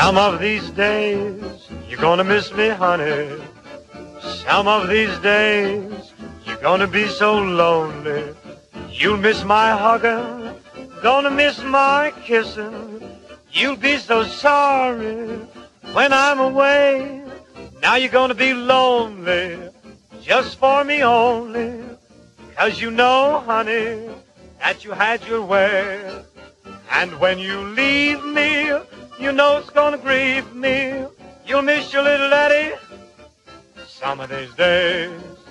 Some of these days you're gonna miss me, honey. Some of these days you're gonna be so lonely. You'll miss my hugging, gonna miss my kissing. You'll be so sorry when I'm away. Now you're gonna be lonely just for me only. 'Cause you know, honey, that you had your way. And when you leave me, you know it's gonna grieve me. You'll miss your little Eddie some of these days.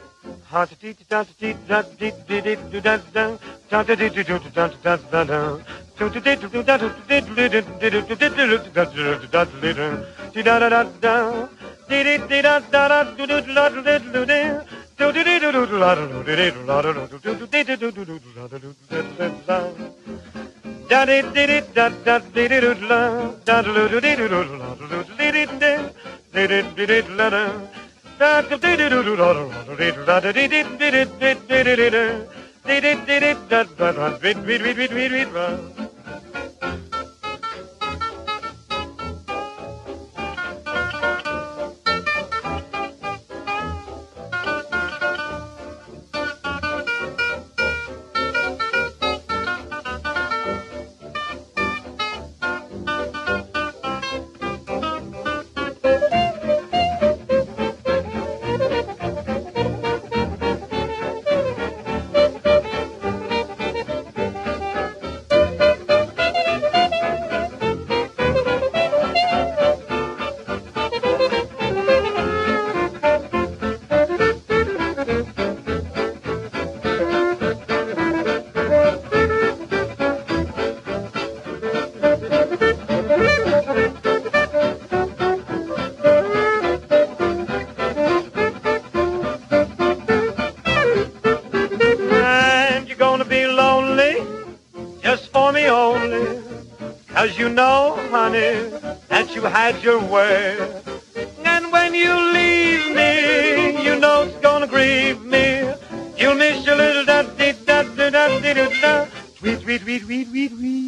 Cause you know, honey, that you had your way. And when you leave me, you know it's gonna grieve me. You'll miss your little da-dee-da-dee-da-dee-da-da. Tweet, tweet, tweet, tweet, tweet,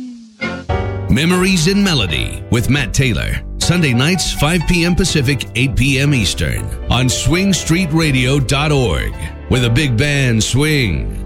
tweet. Memories in Melody with Matt Taylor. Sunday nights, 5 p.m. Pacific, 8 p.m. Eastern on swingstreetradio.org. Where the big band swing.